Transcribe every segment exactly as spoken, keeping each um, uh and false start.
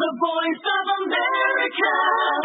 The Voice of America.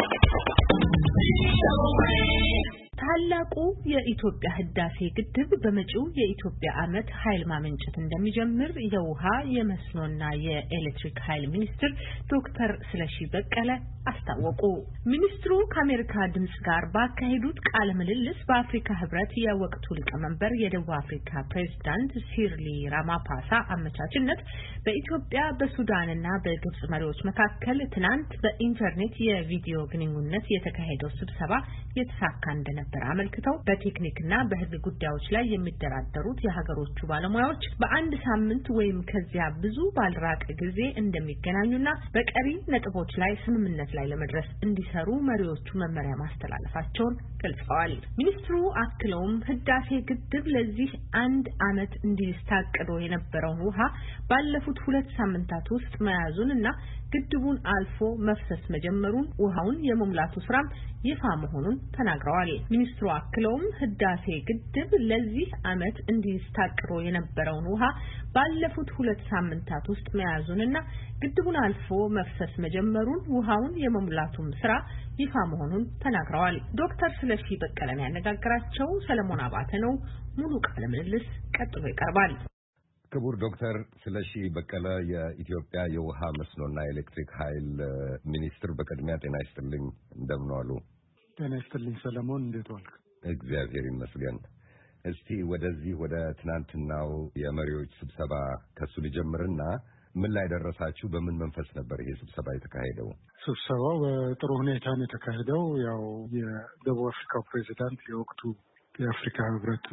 ታላቁ የኢትዮጵያ ህዳሴ ግድብ በመጪው የኢትዮጵያ ዓመት ኃይል ማመንጨት እንደሚጀምር የውሃ የመስኖና የኤሌክትሪክ ኃይል ሚኒስትር ዶክተር ስለሺ በቀለ አስታወቁ። ሚኒስትሩ ከአሜሪካ ድምጽ ጋር ባካሄዱት ቃለ ምልልስ በአፍሪካ ህብረት የወቅቱ ሊቀመንበር የደቡብ አፍሪካ ፕሬዝዳንት ሲሪል ራማፖሳ አመቻችነት በኢትዮጵያ በሱዳንና በግብጽ መሪዎች መካከል ትናንት በኢንተርኔት የቪዲዮ ግንኙነት የተካሄደው ስብሰባ የተሳካ እንደነበር አመልክተው በቴክኒክና በህግ ጉዳዮች ላይ የሚደራደሩት የሀገሮቹ ባለሙያዎች በአንድ ሳምንት ወይም ከዚያ ብዙ ባልራቀ ጊዜ እንደሚገናኙና በቀሪ ነጥቦች ላይ ስምምነት ላይ ለመድረስ እንዲሰሩ መሪዎቹ መመሪያ ማስተላለፋቸውን ገልጸዋል። ሚኒስትሩ አክለውም ህዳሴ ግድብ ለዚህ አንድ አመት እንዲስታቀዶ የነበረውን ውሃ ባለፉት ሁለት ሳምንታት ውስጥ መያዙንና ግድቡን አልፎ መፍሰስ መጀመሩን ውሃውን የመሙላቱ ስራም ይፋ መሆኑን ተናግረዋል። ሚኒስትሩ አክለውም ህዳሴ ግድብ ለዚህ አመት እንዲስታቀዶ የነበረውን ውሃ ባለፉት ሁለት ሳምንታት ውስጥ መያዙንና ግድቡን አልፎ መፍሰስ መጀመሩን ውሃውን የመሙላቱም ስራ ይፋ መሆኑን ተናግረዋል። ዶክተር ስለሺ በቀለን ያነጋገራቸው ሰለሞን አባተ ነው። ሙሉ ቃለ ምልልስ ቀጥሎ ይቀርባል። ክቡር ዶክተር ስለሺ በቀለ የኢትዮጵያ የውሃ መስኖና ኤሌክትሪክ ኃይል ሚኒስትር፣ በቅድሚያ ጤና ይስጥልኝ። እንደምን ዋሉ? ጤና ይስጥልኝ ሰለሞን፣ እንዴት ዋልክ? እግዚአብሔር ይመስገን። እስቲ ወደዚህ ወደ ትናንትናው የመሪዎች ስብሰባ ከሱ ልጀምርና ምን ላይ ደረሳችሁ? በምን መንፈስ ነበር ይሄ ስብሰባ የተካሄደው? ስብሰባው በጥሩ ሁኔታ ነው የተካሄደው። ያው የደቡብ አፍሪካው ፕሬዚዳንት የወቅቱ የአፍሪካ ህብረት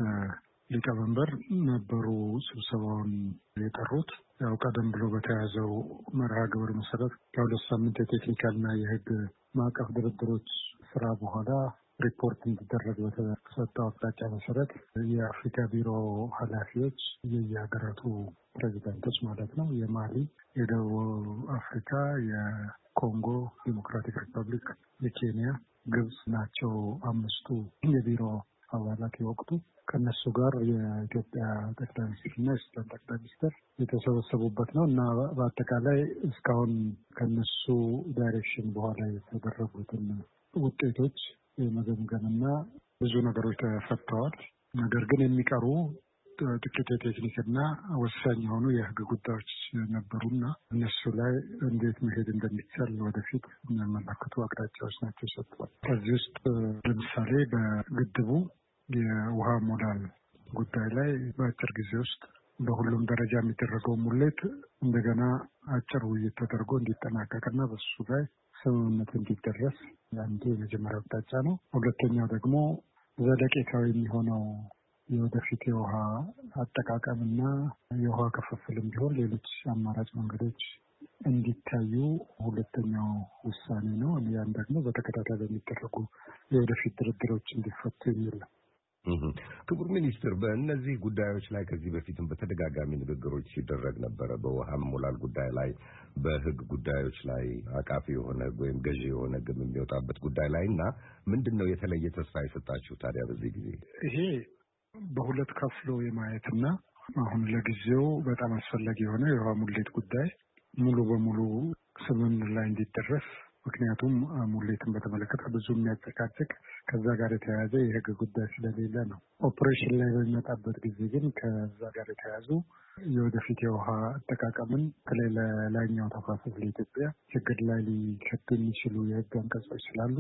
ሊቀመንበር ነበሩ ስብሰባውን የጠሩት። ያው ቀደም ብሎ በተያዘው መርሃ ግብር መሰረት ከሁለት ሳምንት የቴክኒካልና የህግ ማዕቀፍ ድርድሮች ስራ በኋላ ሪፖርት እንዲደረግ በተሰጠው አቅጣጫ መሰረት የአፍሪካ ቢሮ ኃላፊዎች የየሀገራቱ ፕሬዚዳንቶች ማለት ነው የማሊ፣ የደቡብ አፍሪካ፣ የኮንጎ ዲሞክራቲክ ሪፐብሊክ፣ የኬንያ፣ ግብጽ ናቸው አምስቱ የቢሮ አባላት የወቅቱ። ከነሱ ጋር የኢትዮጵያ ጠቅላይ ሚኒስትርና የሱዳን ጠቅላይ ሚኒስትር የተሰበሰቡበት ነው እና በአጠቃላይ እስካሁን ከነሱ ዳይሬክሽን በኋላ የተደረጉትን ውጤቶች የመገምገምና ብዙ ነገሮች ተፈተዋል። ነገር ግን የሚቀሩ ጥቂት የቴክኒክና ወሳኝ የሆኑ የህግ ጉዳዮች ነበሩና እነሱ ላይ እንዴት መሄድ እንደሚቻል ወደፊት የሚያመለክቱ አቅጣጫዎች ናቸው ሰጥቷል። ከዚህ ውስጥ ለምሳሌ በግድቡ የውሃ ሞላል ጉዳይ ላይ በአጭር ጊዜ ውስጥ በሁሉም ደረጃ የሚደረገው ሙሌት እንደገና አጭር ውይይት ተደርጎ እንዲጠናቀቅና በሱ ላይ ስምምነት እንዲደረስ አንዱ የመጀመሪያው አቅጣጫ ነው። ሁለተኛው ደግሞ ዘለቄታዊ የሚሆነው የወደፊት የውሃ አጠቃቀምና የውሃ ክፍፍልም ቢሆን ሌሎች አማራጭ መንገዶች እንዲታዩ ሁለተኛው ውሳኔ ነው። ያን ደግሞ በተከታታይ በሚደረጉ የወደፊት ድርድሮች እንዲፈቱ የሚል ነው። ክቡር ሚኒስትር፣ በእነዚህ ጉዳዮች ላይ ከዚህ በፊትም በተደጋጋሚ ንግግሮች ሲደረግ ነበረ። በውሃ ሞላል ጉዳይ ላይ፣ በህግ ጉዳዮች ላይ አቃፊ የሆነ ወይም ገዢ የሆነ ግብ የሚወጣበት ጉዳይ ላይ እና ምንድን ነው የተለየ ተስፋ የሰጣችሁ ታዲያ በዚህ ጊዜ? ይሄ በሁለት ከፍሎ የማየትና አሁን ለጊዜው በጣም አስፈላጊ የሆነ የውሃ ሙሌት ጉዳይ ሙሉ በሙሉ ስምምነት ላይ እንዲደረስ፣ ምክንያቱም ሙሌትን በተመለከተ ብዙ የሚያጨቃጭቅ ከዛ ጋር የተያያዘ የህግ ጉዳይ ስለሌለ ነው። ኦፕሬሽን ላይ በሚመጣበት ጊዜ ግን ከዛ ጋር የተያያዙ የወደፊት የውሃ አጠቃቀምን በተለይ ለላይኛው ተፋሰስ ለኢትዮጵያ ችግር ላይ ሊከቱ የሚችሉ የህግ አንቀጾች ስላሉ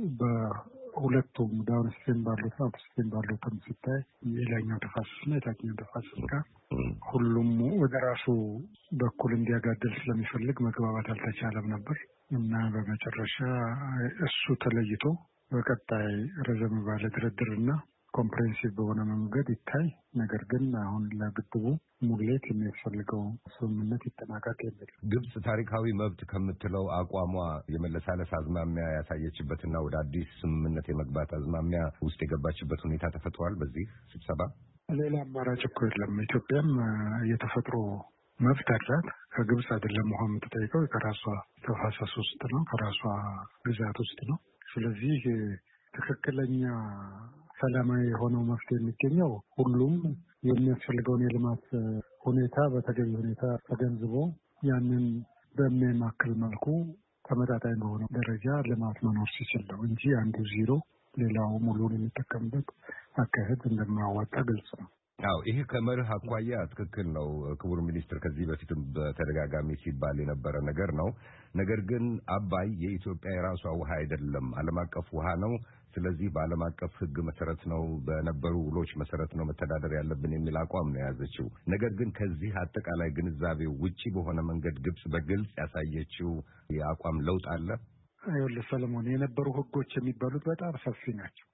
በሁለቱም ዳውን ስትሪም ባሉት አፕ ስትሪም ባሉትም ሲታይ የላይኛው ተፋሰስና የታችኛው ተፋሰስ ጋር ሁሉም ወደ ራሱ በኩል እንዲያጋድል ስለሚፈልግ መግባባት አልተቻለም ነበር እና በመጨረሻ እሱ ተለይቶ በቀጣይ ረዘም ባለ ድርድርና ኮምፕሬሄንሲቭ በሆነ መንገድ ይታይ። ነገር ግን አሁን ለግድቡ ሙሌት የሚያስፈልገው ስምምነት ይጠናቀቅ የሚል ግብጽ ታሪካዊ መብት ከምትለው አቋሟ የመለሳለስ አዝማሚያ ያሳየችበትና ወደ አዲስ ስምምነት የመግባት አዝማሚያ ውስጥ የገባችበት ሁኔታ ተፈጥሯል። በዚህ ስብሰባ ሌላ አማራጭ እኮ የለም። ኢትዮጵያም የተፈጥሮ መብት አላት። ከግብጽ አይደለም ውሃ የምትጠይቀው፣ ከራሷ ተፋሰስ ውስጥ ነው፣ ከራሷ ግዛት ውስጥ ነው። ስለዚህ ትክክለኛ ሰላማዊ የሆነው መፍትሄ የሚገኘው ሁሉም የሚያስፈልገውን የልማት ሁኔታ በተገቢ ሁኔታ ተገንዝቦ ያንን በሚያማክል መልኩ ተመጣጣኝ በሆነ ደረጃ ልማት መኖር ሲችል ነው እንጂ አንዱ ዜሮ ሌላው ሙሉን የሚጠቀምበት አካሄድ እንደማያዋጣ ግልጽ ነው። አዎ ይሄ ከመርህ አኳያ ትክክል ነው ክቡር ሚኒስትር፣ ከዚህ በፊትም በተደጋጋሚ ሲባል የነበረ ነገር ነው። ነገር ግን አባይ የኢትዮጵያ የራሷ ውሃ አይደለም፣ ዓለም አቀፍ ውሃ ነው። ስለዚህ በዓለም አቀፍ ሕግ መሰረት ነው በነበሩ ውሎች መሰረት ነው መተዳደር ያለብን የሚል አቋም ነው የያዘችው። ነገር ግን ከዚህ አጠቃላይ ግንዛቤው ውጪ በሆነ መንገድ ግብጽ በግልጽ ያሳየችው የአቋም ለውጥ አለ። ይኸውልህ ሰለሞን፣ የነበሩ ሕጎች የሚባሉት በጣም ሰፊ ናቸው።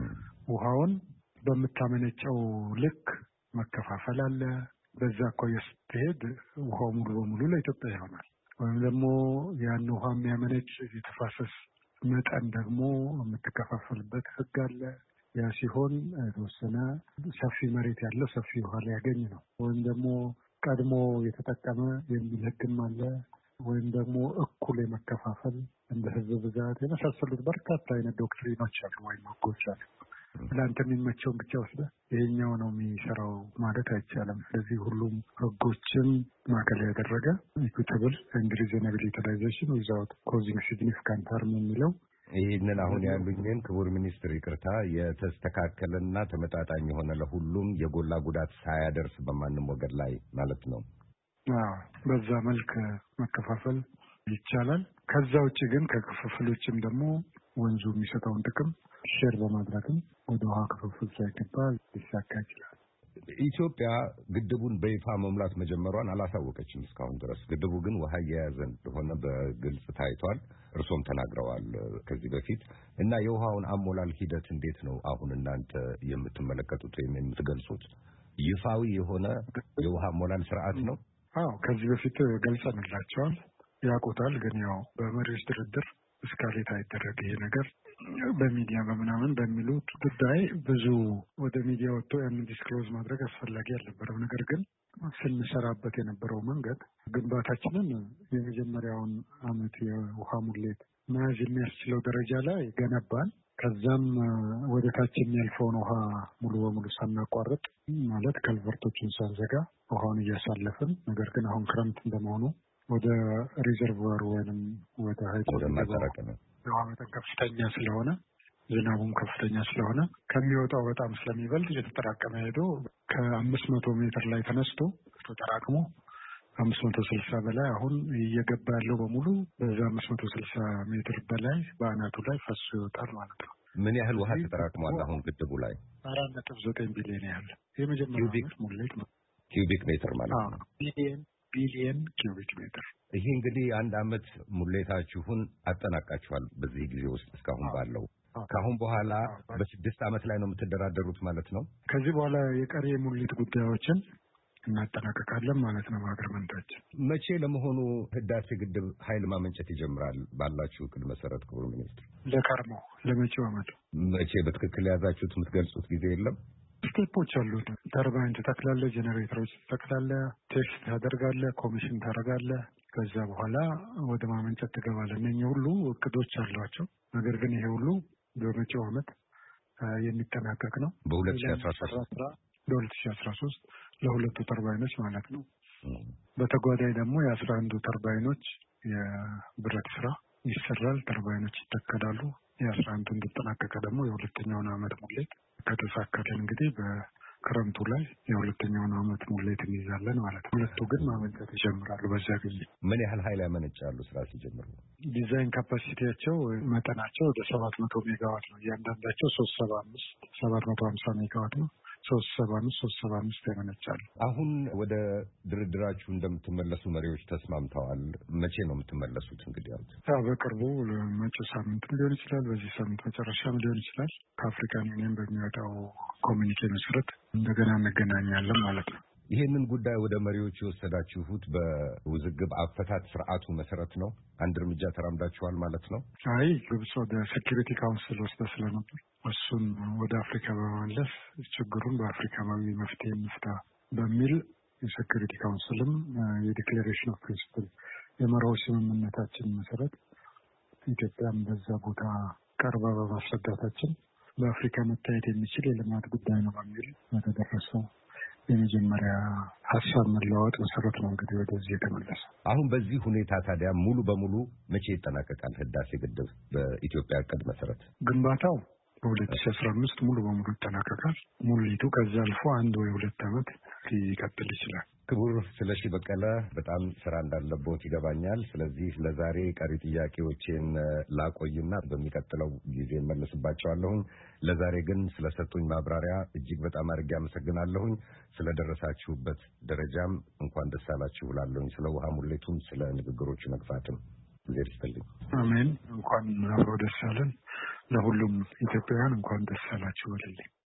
ውሃውን በምታመነጨው ልክ መከፋፈል አለ። በዛ አኳያ ስትሄድ ውሃው ሙሉ በሙሉ ለኢትዮጵያ ይሆናል። ወይም ደግሞ ያን ውሃ የሚያመነጭ የተፋሰስ መጠን ደግሞ የምትከፋፈልበት ህግ አለ። ያ ሲሆን የተወሰነ ሰፊ መሬት ያለው ሰፊ ውሃ ሊያገኝ ነው። ወይም ደግሞ ቀድሞ የተጠቀመ የሚል ህግም አለ። ወይም ደግሞ እኩል የመከፋፈል እንደ ህዝብ ብዛት የመሳሰሉት በርካታ አይነት ዶክትሪኖች አሉ ወይም ህጎች አሉ። ለአንተ የሚመቸውን ብቻ ወስደህ ይሄኛው ነው የሚሰራው ማለት አይቻልም። ስለዚህ ሁሉም ህጎችን ማዕከል ያደረገ ኢኩዊታብል ኤንድ ሪዘናብል ዩቲላይዜሽን ዊዛውት ኮዚንግ ሲግኒፊካንት ሃርም የሚለው ይህንን አሁን ያሉኝን ክቡር ሚኒስትር ይቅርታ፣ የተስተካከለና ተመጣጣኝ የሆነ ለሁሉም የጎላ ጉዳት ሳያደርስ በማንም ወገን ላይ ማለት ነው። አዎ በዛ መልክ መከፋፈል ይቻላል። ከዛ ውጭ ግን ከክፍፍሎችም ደግሞ ወንዙ የሚሰጠውን ጥቅም ሼር በማድረግም ወደ ውሃ ክፍፍል ሳይገባ ሊሳካ ይችላል። ኢትዮጵያ ግድቡን በይፋ መሙላት መጀመሯን አላሳወቀችም እስካሁን ድረስ። ግድቡ ግን ውሃ እየያዘ እንደሆነ በግልጽ ታይቷል። እርሶም ተናግረዋል ከዚህ በፊት እና የውሃውን አሞላል ሂደት እንዴት ነው አሁን እናንተ የምትመለከቱት ወይም የምትገልጹት? ይፋዊ የሆነ የውሃ አሞላል ስርዓት ነው? አዎ ከዚህ በፊት ገልጸንላቸዋል፣ ያውቁታል። ግን ያው በመሪዎች ድርድር እስካሌት አይደረግ ይሄ ነገር በሚዲያ በምናምን በሚሉት ጉዳይ ብዙ ወደ ሚዲያ ወጥቶ ያንን ዲስክሎዝ ማድረግ አስፈላጊ አልነበረም። ነገር ግን ስንሰራበት የነበረው መንገድ ግንባታችንን የመጀመሪያውን አመት የውሃ ሙሌት መያዝ የሚያስችለው ደረጃ ላይ ገነባን። ከዛም ወደ ታች የሚያልፈውን ውሃ ሙሉ በሙሉ ሳናቋርጥ ማለት ከልቨርቶችን ሳንዘጋ ውሃውን እያሳለፍን፣ ነገር ግን አሁን ክረምት እንደመሆኑ ወደ ሪዘርቮር ወይንም ወደ ሀይቅ የውሃ መጠን ከፍተኛ ስለሆነ ዝናቡም ከፍተኛ ስለሆነ ከሚወጣው በጣም ስለሚበልጥ እየተጠራቀመ ሄዶ ከአምስት መቶ ሜትር ላይ ተነስቶ ተጠራቅሞ አምስት መቶ ስልሳ በላይ አሁን እየገባ ያለው በሙሉ በዛ አምስት መቶ ስልሳ ሜትር በላይ በአናቱ ላይ ፈሶ ይወጣል ማለት ነው። ምን ያህል ውሃ ተጠራቅሟል አሁን ግድቡ ላይ? አራት ነጥብ ዘጠኝ ቢሊዮን ያህል የመጀመሪያው ሙሌት ነው። ኪዩቢክ ሜትር ማለት ነው። ቢሊየን ቢሊየን ኪዩቢክ ሜትር። ይሄ እንግዲህ አንድ አመት ሙሌታችሁን አጠናቃችኋል በዚህ ጊዜ ውስጥ እስካሁን ባለው። ከአሁን በኋላ በስድስት አመት ላይ ነው የምትደራደሩት ማለት ነው? ከዚህ በኋላ የቀሪ የሙሌት ጉዳዮችን እናጠናቀቃለን ማለት ነው። በአግሪመንታችን መቼ ለመሆኑ ህዳሴ ግድብ ኃይል ማመንጨት ይጀምራል ባላችሁ እቅድ መሰረት ክቡር ሚኒስትር? ለቀርሞ ለመጪው አመት። መቼ በትክክል የያዛችሁት የምትገልጹት ጊዜ የለም? ስቴፖች አሉት። ተርባይን ትተክላለህ፣ ጄኔሬተሮች ትተክላለህ፣ ቴስት ታደርጋለህ፣ ኮሚሽን ታደርጋለህ። ከዛ በኋላ ወደ ማመንጨት ትገባለህ። እነኚህ ሁሉ እቅዶች አሏቸው። ነገር ግን ይሄ ሁሉ በመጪው አመት የሚጠናቀቅ ነው። በሁለት ሺህ አስራ ሶስት በሁለት ሺህ አስራ ሶስት ለሁለቱ ተርባይኖች ማለት ነው። በተጓዳኝ ደግሞ የአስራ አንዱ ተርባይኖች የብረት ስራ ይሰራል። ተርባይኖች ይተከላሉ። የአስራ አንዱ እንዲጠናቀቀ ደግሞ የሁለተኛውን አመት ሙሌት ከተሳካልን እንግዲህ በክረምቱ ላይ የሁለተኛውን አመት ሙሌት እንይዛለን ማለት ነው። ሁለቱ ግን ማመንጨት ይጀምራሉ። በዚያ ጊዜ ምን ያህል ኃይል ያመነጫሉ? ስራ ሲጀምሩ ዲዛይን ካፓሲቲያቸው መጠናቸው ወደ ሰባት መቶ ሜጋዋት ነው። እያንዳንዳቸው ሶስት ሰባ አምስት ሰባት መቶ ሀምሳ ሜጋዋት ነው። ሶስት ሰባ አምስት ሶስት ሰባ አምስት ያመነጫሉ። አሁን ወደ ድርድራችሁ እንደምትመለሱ መሪዎች ተስማምተዋል። መቼ ነው የምትመለሱት? እንግዲህ ያው በቅርቡ መጪው ሳምንትም ሊሆን ይችላል፣ በዚህ ሳምንት መጨረሻም ሊሆን ይችላል። ከአፍሪካን ዩኒየን በሚወጣው ኮሚኒኬ መሰረት እንደገና እንገናኛለን ማለት ነው። ይሄንን ጉዳይ ወደ መሪዎች የወሰዳችሁት በውዝግብ አፈታት ስርዓቱ መሰረት ነው? አንድ እርምጃ ተራምዳችኋል ማለት ነው? አይ ግብጽ ወደ ሴኪሪቲ ካውንስል ወስደ ስለነበር እሱን ወደ አፍሪካ በመመለስ ችግሩን በአፍሪካዊ መፍትሄ እንፍታ በሚል የሴኪሪቲ ካውንስልም የዲክሌሬሽን ኦፍ ፕሪንሲፕል የመርሆች ስምምነታችን መሰረት ኢትዮጵያም በዛ ቦታ ቀርባ በማስረዳታችን በአፍሪካ መታየት የሚችል የልማት ጉዳይ ነው በሚል የተደረሰው የመጀመሪያ ሀሳብ መለዋወጥ መሰረት ነው እንግዲህ ወደዚህ የተመለሰ። አሁን በዚህ ሁኔታ ታዲያ ሙሉ በሙሉ መቼ ይጠናቀቃል ህዳሴ ግድብ? በኢትዮጵያ ዕቅድ መሰረት ግንባታው በሁለት ሺህ አስራ አምስት ሙሉ በሙሉ ይጠናቀቃል። ሙሉቱ ከዛ አልፎ አንድ ወይ ሁለት ዓመት ሊቀጥል ይችላል። ክቡር ስለሺ በቀለ በጣም ስራ እንዳለቦት ይገባኛል። ስለዚህ ለዛሬ ቀሪ ጥያቄዎችን ላቆይና በሚቀጥለው ጊዜ መልስባቸዋለሁኝ። ለዛሬ ግን ስለሰጡኝ ማብራሪያ እጅግ በጣም አድርጌ አመሰግናለሁኝ። ስለደረሳችሁበት ደረጃም እንኳን ደስ አላችሁ እላለሁኝ። ስለ ውሃ ሙሌቱም ስለ ንግግሮቹ መግፋትም እግዚአብሔር ይስጥልኝ። አሜን። እንኳን አብሮ ደስ አለን። ለሁሉም ኢትዮጵያውያን እንኳን ደስ አላችሁ በልልኝ።